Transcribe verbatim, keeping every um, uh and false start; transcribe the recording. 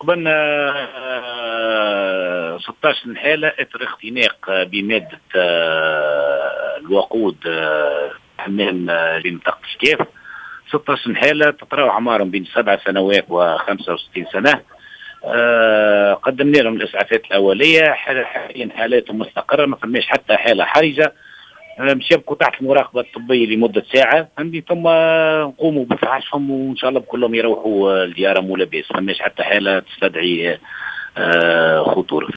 قبلنا آه ستة عشر حالة اثر اختناق بمادة آه الوقود حمام آه لمنطقة الكاف. ستة عشر حالة تتراوح أعمارهم بين سبع سنوات وخمسة وستين سنة. آه قدمنا لهم الإسعافات الأولية، حاليا حالاتهم مستقرة، ما فماش حتى حالة حرجة. مش يبقوا تحت المراقبة الطبية لمدة ساعة فهمتي، ثم نقوموا بفحصهم وإن شاء الله كلهم يروحوا لديارهم ولا بأس، ما فماش حتى حالة تستدعي خطورة.